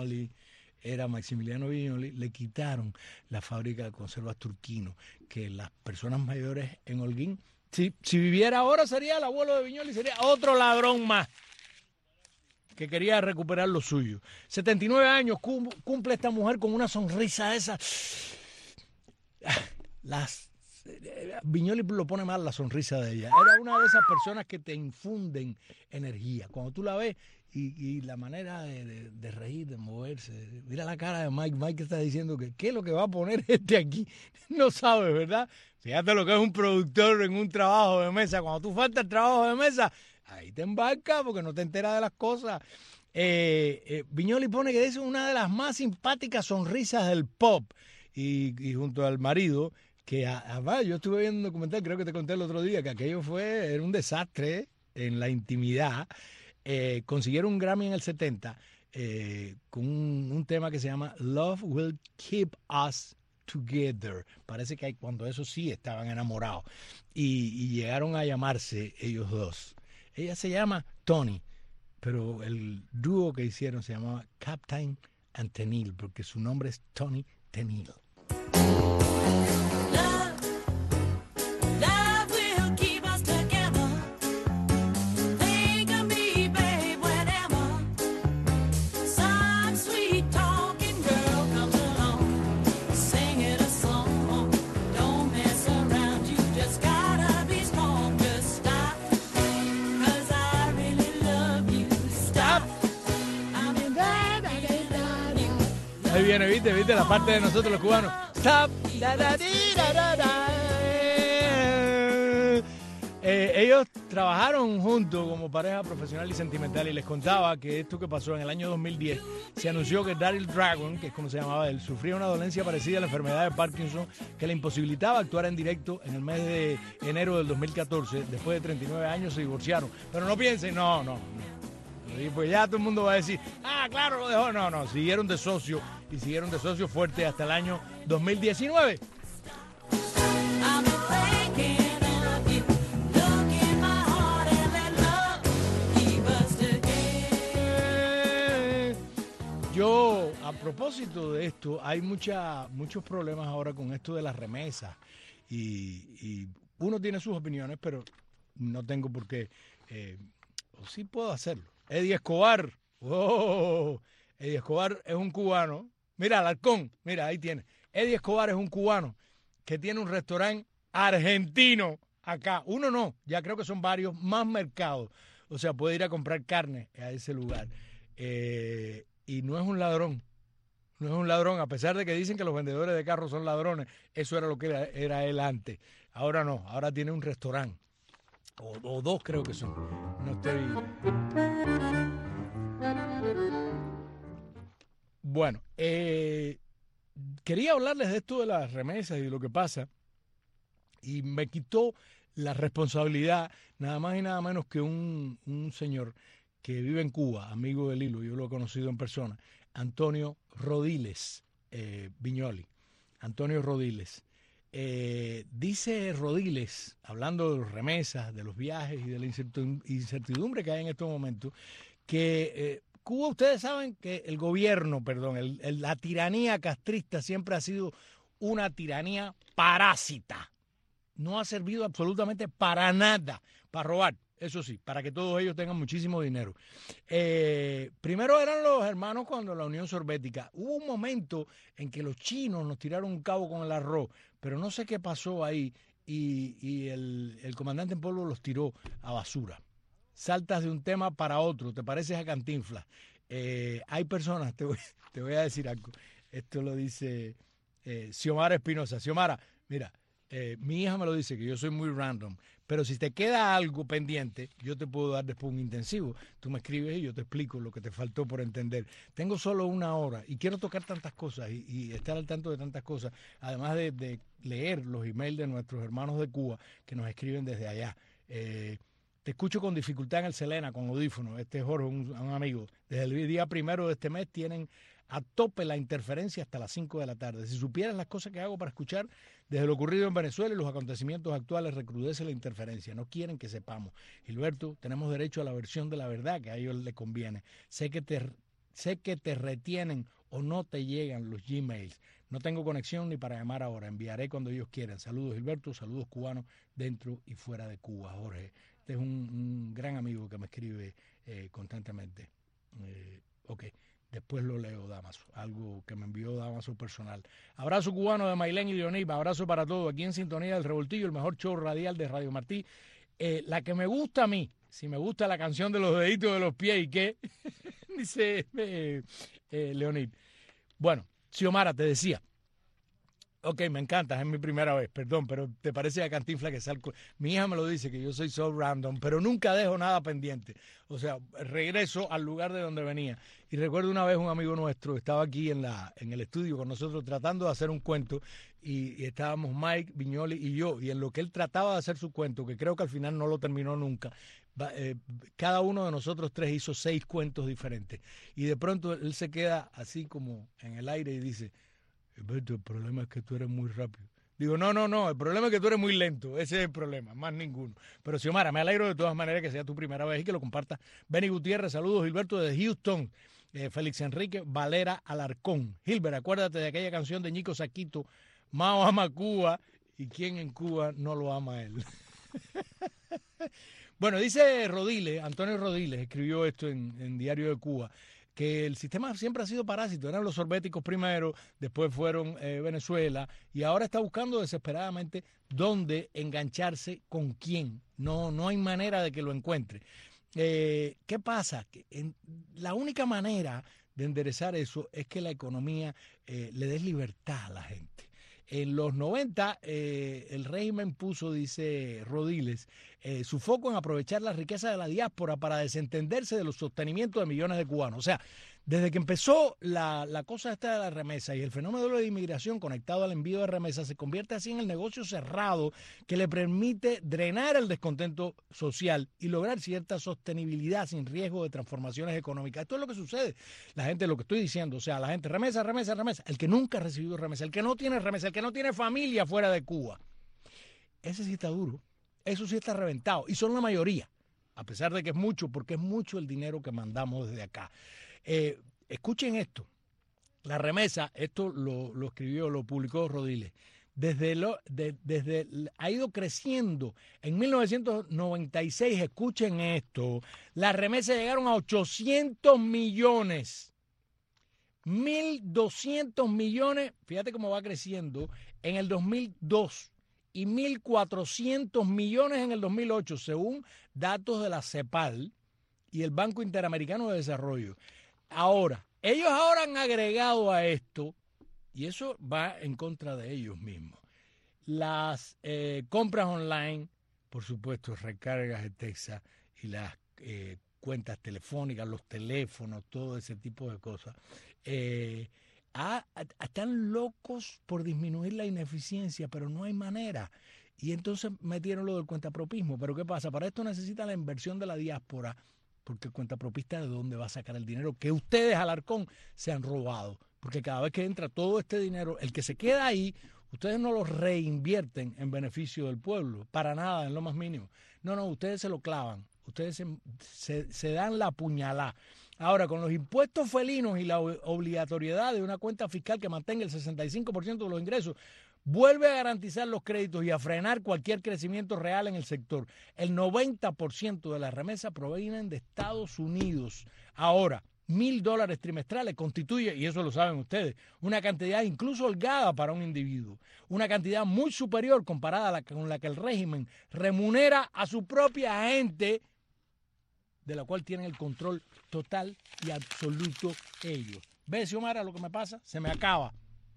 Viñoli, le quitaron la fábrica de conservas Turquino, que las personas mayores en Holguín, si viviera ahora sería el abuelo de Viñoli, sería otro ladrón más que quería recuperar lo suyo. 79 años cumple esta mujer con una sonrisa esa. Viñoli lo pone mal la sonrisa de ella. Era una de esas personas que te infunden energía. Cuando tú la ves y la manera de reír, de moverse. Mira la cara de Mike. Mike está diciendo que qué es lo que va a poner aquí. No sabe, ¿verdad? Fíjate lo que es un productor en un trabajo de mesa. Cuando tú faltas el trabajo de mesa, ahí te embarca porque no te enteras de las cosas. Viñoli pone que es una de las más simpáticas sonrisas del pop. Y junto al marido, que además yo estuve viendo un documental, creo que te conté el otro día, que aquello era un desastre en la intimidad. Consiguieron un Grammy en el 70 con un tema que se llama Love Will Keep Us Together. Parece que cuando eso sí estaban enamorados. Y llegaron a llamarse ellos dos. Ella se llama Tony, pero el dúo que hicieron se llamaba Captain and Tenille, porque su nombre es Tony Tenille. Ahí viene, ¿viste? La parte de nosotros los cubanos. Stop. Ellos trabajaron juntos como pareja profesional y sentimental y les contaba que esto que pasó en el año 2010 se anunció que Daryl Dragon, que es como se llamaba él, sufría una dolencia parecida a la enfermedad de Parkinson que le imposibilitaba actuar en directo en el mes de enero del 2014. Después de 39 años se divorciaron. Pero no piensen, no. Y pues ya todo el mundo va a decir, claro, lo dejó. No, siguieron de socio y siguieron de socio fuerte hasta el año 2019. Yo, a propósito de esto, hay muchos problemas ahora con esto de las remesas y uno tiene sus opiniones, pero no tengo por qué, o sí puedo hacerlo. Eddie Escobar, Eddie Escobar es un cubano, mira, Alarcón, mira, ahí tiene. Eddie Escobar es un cubano que tiene un restaurante argentino acá. Uno no, ya creo que son varios, más mercados. O sea, puede ir a comprar carne a ese lugar. Y no es un ladrón, a pesar de que dicen que los vendedores de carros son ladrones, eso era lo que era él antes. Ahora no, ahora tiene un restaurante, o dos creo que son, no estoy... Bueno, quería hablarles de esto de las remesas y de lo que pasa, y me quitó la responsabilidad nada más y nada menos que un señor que vive en Cuba, amigo de Lilo, yo lo he conocido en persona, Antonio Rodiles Viñoli. Antonio Rodiles. Dice Rodiles, hablando de los remesas, de los viajes y de la incertidumbre que hay en estos momentos, que Cuba, ustedes saben que el gobierno, la tiranía castrista siempre ha sido una tiranía parásita. No ha servido absolutamente para nada, para robar. Eso sí, para que todos ellos tengan muchísimo dinero. Primero eran los hermanos cuando la Unión Soviética. Hubo un momento en que los chinos nos tiraron un cabo con el arroz, pero no sé qué pasó ahí y el comandante en polvo los tiró a basura. Saltas de un tema para otro, te pareces a Cantinflas. Hay personas, te voy a decir algo. Esto lo dice Xiomara Espinosa. Xiomara, mira, mi hija me lo dice, que yo soy muy random, pero si te queda algo pendiente, yo te puedo dar después un intensivo. Tú me escribes y yo te explico lo que te faltó por entender. Tengo solo 1 hora y quiero tocar tantas cosas y estar al tanto de tantas cosas, además de leer los emails de nuestros hermanos de Cuba que nos escriben desde allá. Te escucho con dificultad en el Selena, con audífonos. Este es Jorge, un amigo. Desde el día 1 de este mes tienen a tope la interferencia hasta las 5 de la tarde. Si supieras las cosas que hago para escuchar, desde lo ocurrido en Venezuela y los acontecimientos actuales, recrudece la interferencia. No quieren que sepamos. Gilberto, tenemos derecho a la versión de la verdad que a ellos les conviene. Sé que te retienen o no te llegan los Gmails. No tengo conexión ni para llamar ahora. Enviaré cuando ellos quieran. Saludos, Gilberto. Saludos cubanos dentro y fuera de Cuba. Jorge, este es un gran amigo que me escribe constantemente. Ok. Después lo leo, Damaso, algo que me envió Damaso personal. Abrazo cubano de Mailén y Dioniba, abrazo para todos. Aquí en sintonía del Revoltillo, el mejor show radial de Radio Martí. La que me gusta a mí, si me gusta la canción de los deditos de los pies y qué, dice Leonid. Bueno, Xiomara, te decía. Ok, me encanta, es mi primera vez, perdón, pero te parece a Cantinflas que salgo. Mi hija me lo dice, que yo soy so random, pero nunca dejo nada pendiente. O sea, regreso al lugar de donde venía. Y recuerdo una vez un amigo nuestro estaba aquí en el estudio con nosotros tratando de hacer un cuento y estábamos Mike, Viñoli y yo. Y en lo que él trataba de hacer su cuento, que creo que al final no lo terminó nunca, cada uno de nosotros 3 hizo 6 cuentos diferentes. Y de pronto él se queda así como en el aire y dice... Alberto, el problema es que tú eres muy rápido. Digo, no, el problema es que tú eres muy lento. Ese es el problema, más ninguno. Pero Xiomara, me alegro de todas maneras que sea tu primera vez y que lo compartas. Benny Gutiérrez, saludos. Gilberto desde Houston. Félix Enrique Valera Alarcón. Gilbert, acuérdate de aquella canción de Ñico Saquito, Mao ama Cuba, y quién en Cuba no lo ama a él. Bueno, dice Rodiles, Antonio Rodiles, escribió esto en Diario de Cuba, que el sistema siempre ha sido parásito. Eran los soviéticos primero, después fueron Venezuela, y ahora está buscando desesperadamente dónde engancharse con quién. No hay manera de que lo encuentre. ¿Qué pasa? Que la única manera de enderezar eso es que la economía le des libertad a la gente. En los 90, el régimen puso, dice Rodiles, su foco en aprovechar la riqueza de la diáspora para desentenderse de los sostenimientos de millones de cubanos. O sea, desde que empezó la cosa esta de la remesa y el fenómeno de la inmigración conectado al envío de remesas se convierte así en el negocio cerrado que le permite drenar el descontento social y lograr cierta sostenibilidad sin riesgo de transformaciones económicas. Esto es lo que sucede. La gente, lo que estoy diciendo, o sea, la gente remesa. El que nunca ha recibido remesa, el que no tiene remesa, el que no tiene familia fuera de Cuba. Ese sí está duro. Eso sí está reventado. Y son la mayoría, a pesar de que es mucho, porque es mucho el dinero que mandamos desde acá. Escuchen esto. La remesa, esto lo escribió, lo publicó Rodiles. Ha ido creciendo. En 1996, escuchen esto, las remesas llegaron a 800 millones. 1.200 millones, fíjate cómo va creciendo, en el 2002 y 1.400 millones en el 2008, según datos de la CEPAL y el Banco Interamericano de Desarrollo. Ahora, ellos ahora han agregado a esto, y eso va en contra de ellos mismos, las compras online, por supuesto, recargas de Texas y las cuentas telefónicas, los teléfonos, todo ese tipo de cosas. Están locos por disminuir la ineficiencia, pero no hay manera. Y entonces metieron lo del cuentapropismo. Pero ¿qué pasa? Para esto necesita la inversión de la diáspora, porque el cuentapropista ¿de dónde va a sacar el dinero que ustedes, Alarcón, se han robado? Porque cada vez que entra todo este dinero, el que se queda ahí, ustedes no lo reinvierten en beneficio del pueblo, para nada, en lo más mínimo. No, ustedes se lo clavan, ustedes se dan la puñalada. Ahora, con los impuestos felinos y la obligatoriedad de una cuenta fiscal que mantenga el 65% de los ingresos, vuelve a garantizar los créditos y a frenar cualquier crecimiento real en el sector. El 90% de las remesas provienen de Estados Unidos. Ahora, $1,000 trimestrales constituye, y eso lo saben ustedes, una cantidad incluso holgada para un individuo. Una cantidad muy superior comparada con la que el régimen remunera a su propia gente, de la cual tienen el control total y absoluto ellos. ¿Ves, Xiomara, lo que me pasa? Se me acaba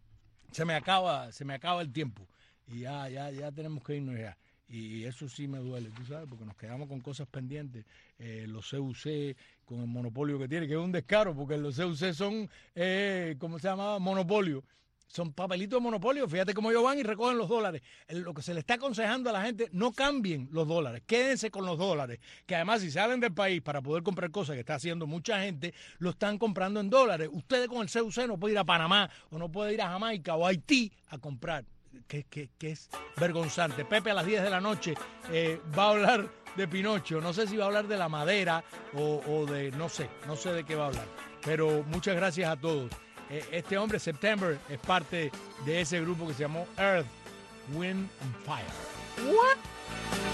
el tiempo y ya tenemos que irnos ya. Y eso sí me duele, tú sabes, porque nos quedamos con cosas pendientes. Los CUC, con el monopolio que tiene, que es un descaro, porque los CUC son, ¿cómo se llama? Monopolio. Son papelitos de monopolio. Fíjate cómo ellos van y recogen los dólares. Lo que se le está aconsejando a la gente, no cambien los dólares, quédense con los dólares. Que además, si salen del país para poder comprar cosas que está haciendo mucha gente, lo están comprando en dólares. Ustedes con el CUC no pueden ir a Panamá, o no pueden ir a Jamaica o a Haití a comprar. Que es vergonzante. Pepe a las 10 de la noche va a hablar de Pinocho. No sé si va a hablar de la madera o de, no sé de qué va a hablar. Pero muchas gracias a todos. Este hombre, September, es parte de ese grupo que se llamó Earth, Wind and Fire. What?